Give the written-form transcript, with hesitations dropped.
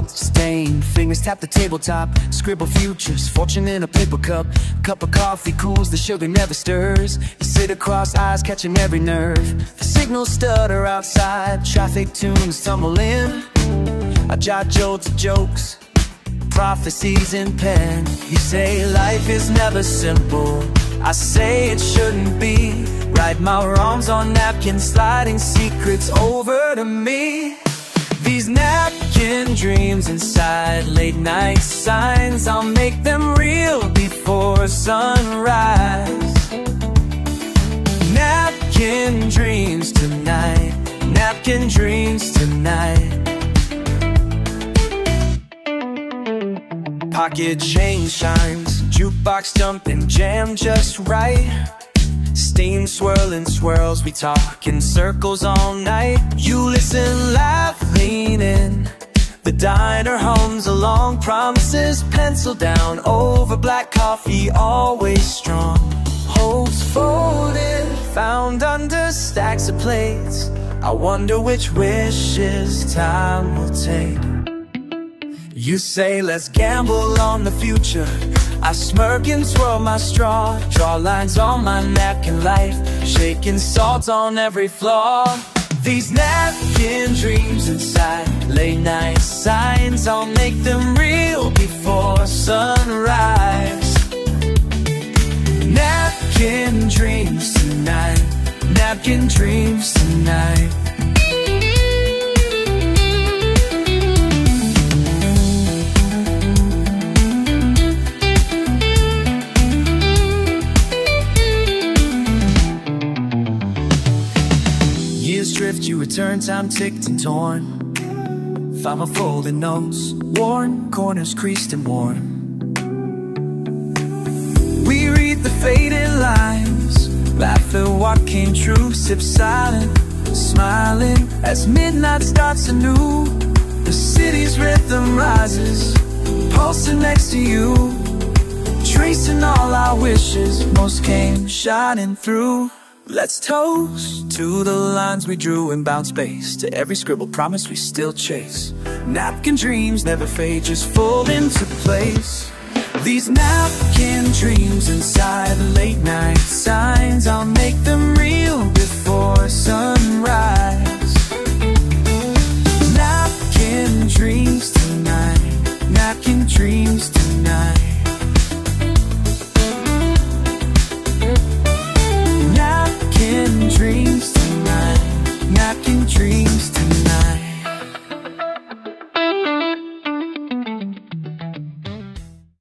stained fingers tap the tabletop, scribble futures, fortune in a paper cup. Cup of coffee cools, the sugar never stirs. You sit across eyes, catching every nerve. The signals stutter outside, traffic tunes tumble in. I jot jolts of jokes, prophecies in pen. You say life is never simple, I say it shouldn't be. Write my wrongs on napkins, sliding secrets over to me. These napkin dreams inside late night signs, I'll make them real before sunrise. Napkin dreams tonight, napkin dreams tonight. Pocket change shines, jukebox jumping, jam just right. Steam swirling swirls, we talk in circles all night. You listen, laugh, lean in. The diner hums along, promises pencil down over black coffee, always strong. Hopes folded, found under stacks of plates. I wonder which wishes time will take. You say let's gamble on the future, I smirk and swirl my straw. Draw lines on my napkin life, shaking salt on every flaw. These napkin dreams inside late night signs, I'll make them real before sunrise. Napkin dreams tonight, napkin dreams tonight. Years drift, you return, time ticked and torn. Found my folded notes, worn, corners creased and worn. We read the faded lines, laugh at what came true, sip silent, smiling as midnight starts anew. The city's rhythm rises, pulsing next to you, tracing all our wishes, most came shining through. Let's toast to the lines we drew and bound space, to every scribbled promise we still chase. Napkin dreams never fade, just fold into place. These napkin dreams inside the late night signs, I'll make them